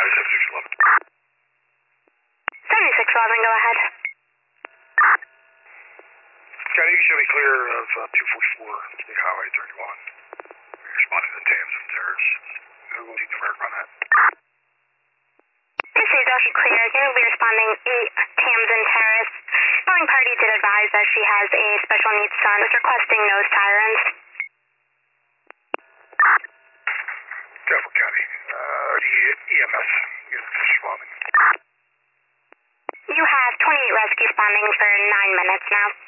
7611. 7611, go ahead. Scotty, you should be clear of 244, State Highway 31. You're responding to Tams and Terrace. Who will need numeric on that? This is Ocean Clear. Going to be responding 8 Tamsin Terrace. Calling party did advise that she has a special needs son. Is requesting no sirens. Careful, County. The EMS unit is responding. You have 28 rescue responding for 9 minutes now.